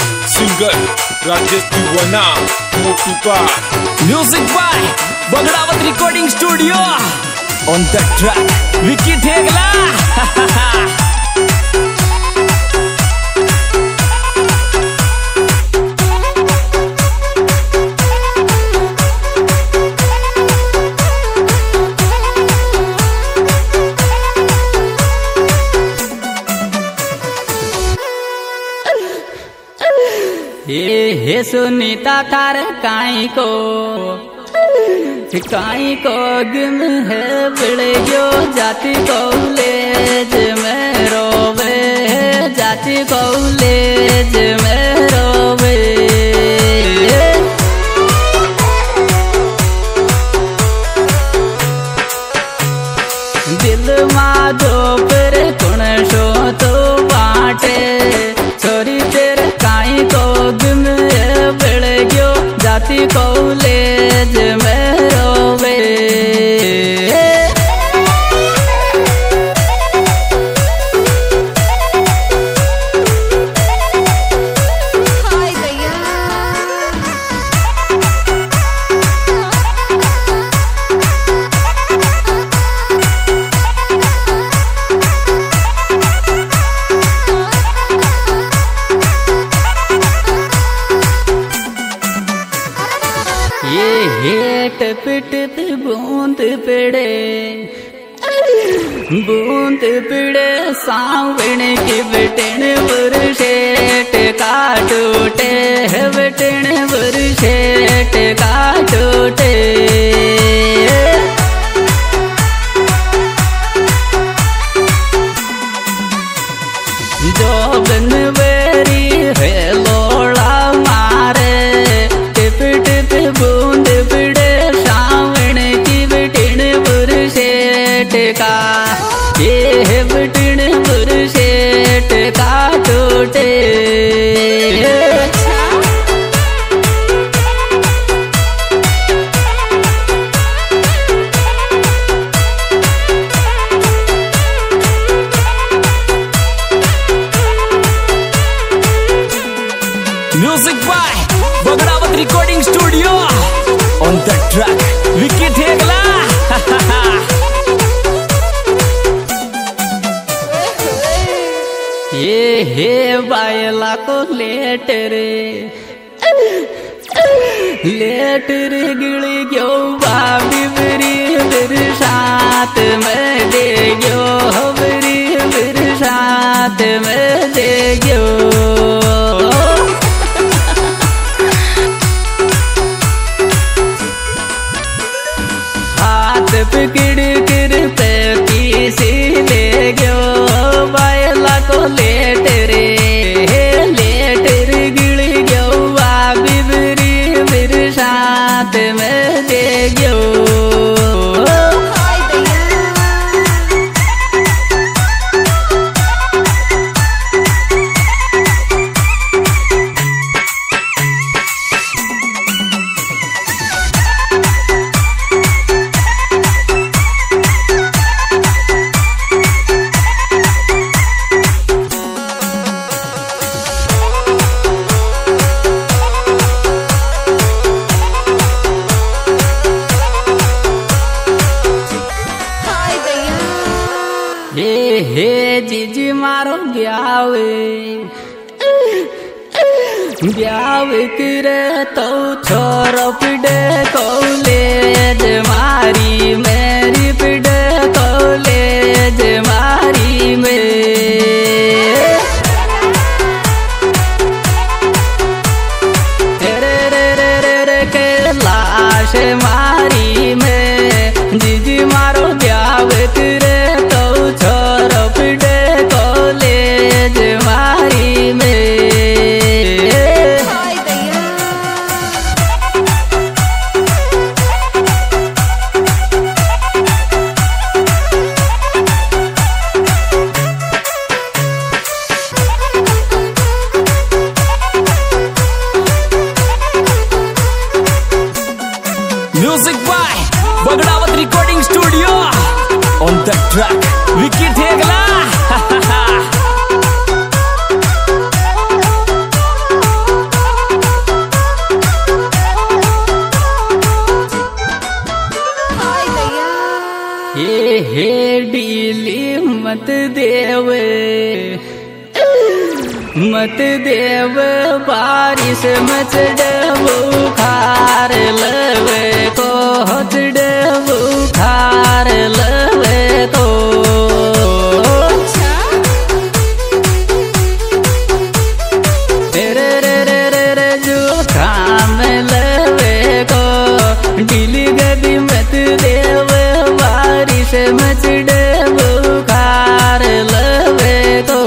Singer Rajesh Deewana Motu का music by Bagdawat recording studio on the track Vicky Thegla. हे सुनीता थार काई को गुम है बड़े जो जाति कॉलेज में रोवे जाति कॉलेज में रोवे दिल माँ दो पर कुण शो तो बाटे छोरी तेरे काई को गुम है बड़े जो जाति कॉलेज में रोवे टिप टिप बूंद पिड़े सावण की बटन बुरशेट का टूटे बटन बुरशेट का टूटे जो बनवेरी है लोड़ा मारे टिप टिप बूंद पिड़े सावण की बटन बुरशेट का ये बटन बुरशेट का टूटे music by Bagdawat recording studio on the track Vicky Thegla. ये हे बायला को लेट रे गिली गयो बाबी बरी साथ में दे गयो बरी साथ में दे गयो हाथ पकड़ कर पे पीसी ले गयो बायला को लेट रे गिली गयो बाबी बरी साथ में दे गयो हे जीजी मारो ब्याव करे तो छोरो पिड़े कॉलेज मारी मेरी पिड़े कॉलेज मारी में रे रे रे रे रे के लाश मारी में जीजी मारो ब्याव करे तो छोरो पिड़े कॉलेज मारी में मत देव बारिश मचड़ बुखार लवे को हचड़ बुखार लवे को रे रे रे रे रे जो काम लवे को ढीली गदी मत देव बारिश मचड़ बुखार लवे को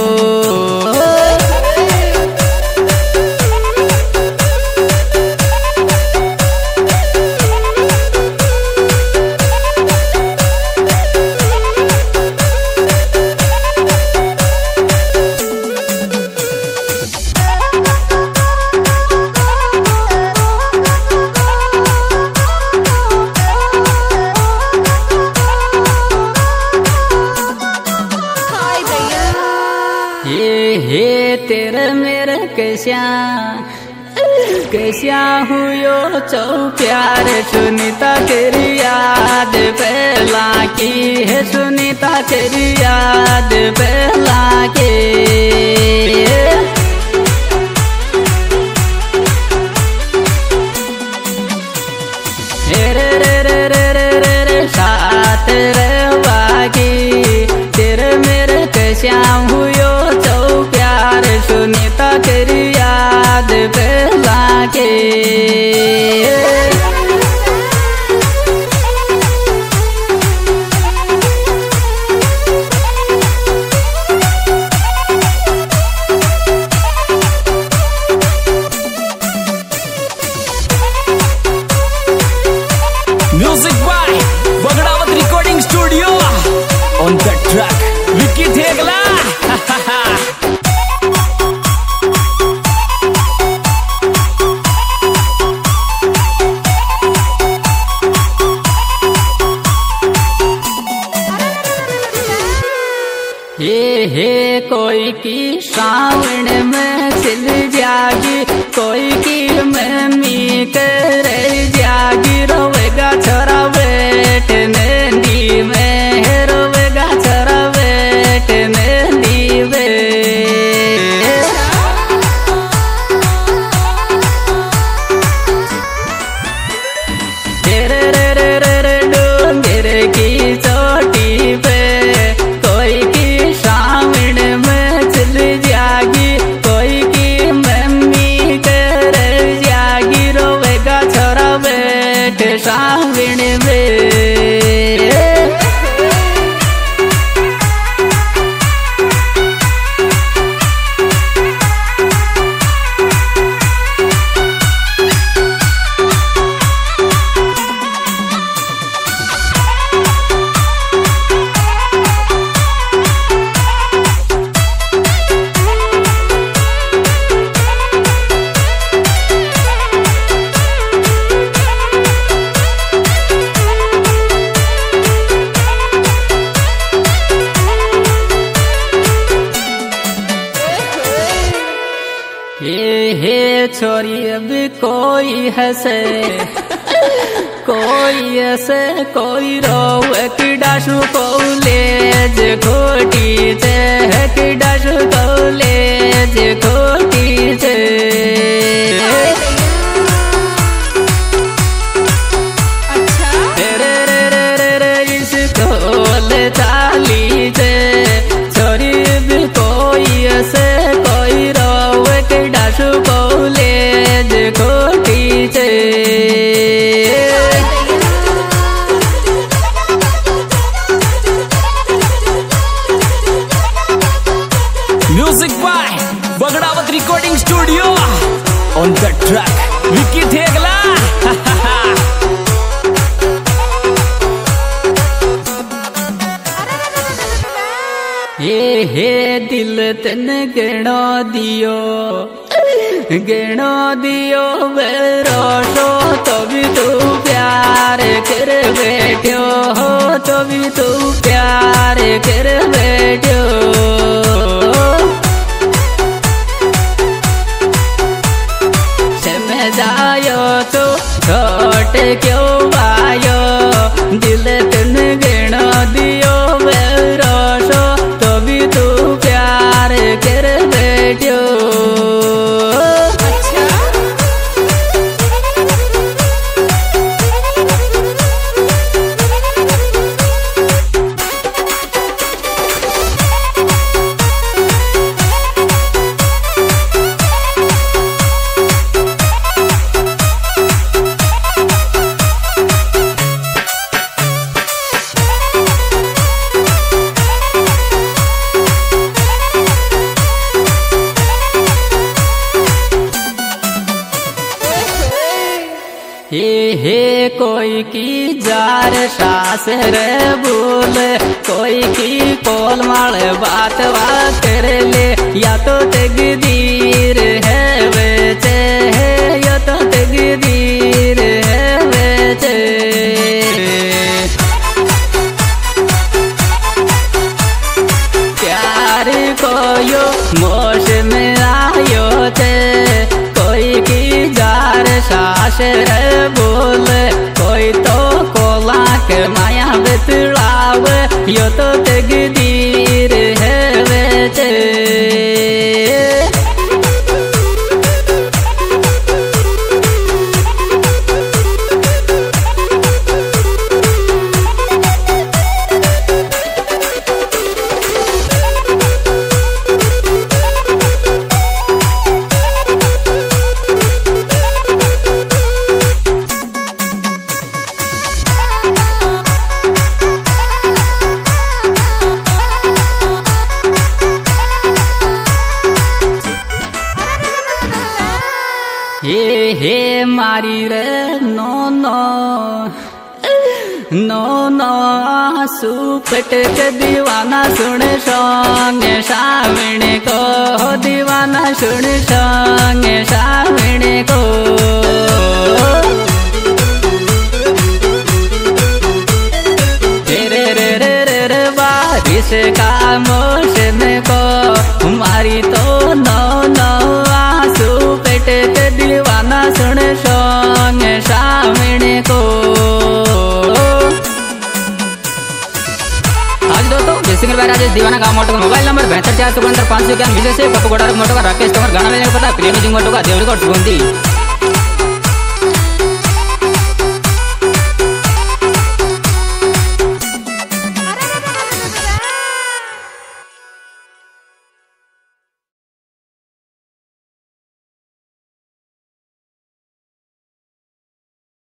हे तेरे मेरे कैसा हुयो चौ प्यार सुनीता तेरी याद पहला की है सुनीता तेरी याद पहला के रे रे रे रे रे रे रे साथ रे बाकी तेरे मेरे कैसा हुयो चौ प्यार सुनीता तेरी याद पहला के music by Bagdawat recording studio on the track Vicky Thegla हे कोई की सावन में सिल जागी कोई की मम्मी कर जागी रोवेगा छोरा बेट नंदी में रोवेगा छोरा बेट नंदी में रे रे रे रे रे डोंगर की चोटी पे कोई की सावन में चल जागी कोई की मम्मी कर जागी रोवेगा छोरा बेट सावन में हे छोरी अब कोई हंसे कोई हंसे कोई रोवे किडाशु कौलेज खोटी छे किडाशु कौलेज खोटी छे रे रे रे रे रे इस कोल चाली छे छोरी अब कोई हंसे कोई रोवे किडाशु कौलेज खोटी छे music by Bagdawat recording studio on the track Vicky Thegla हे दिल तन गणो दियो बेरोशो तो भी तू प्यार कर बैठो हो तो भी तू प्यार कर बैठो समय जायो तो छोट क्यों आयो दिल तन गणो दियो बेरोशो तो भी तू प्यार कर बैठो कोई की जार सास रे बोल, कोई की कोल माल बात बात कर ले, या तो तकदीर है बेचे, या तो तकदीर है बेचे। प्यार को यो मोश में आयो थे, कोई की जार सास रे बोल, कोई तो कोला के माया बतलाव, यो तो तकदीर है बेचे। हे मारी रे नो नो नो नो आंसू फट के दीवाना सुन संग सावण को, दीवाना सुन संग सावण को। रे रे रे रे रे बारिश का मौसम को, मारी तो नो नो आंसू पेट के दीवाना सुन संग सावण को। आज दोस्तों जय सिंह भाई राजेश दीवाना का मोटो का मोबाइल नंबर 72 4 500 विजय से पप्पू गोड़ा मोटो का राकेश तोमर गाना लेने का पता प्रिय म्यूजिक मोटो का देवरी का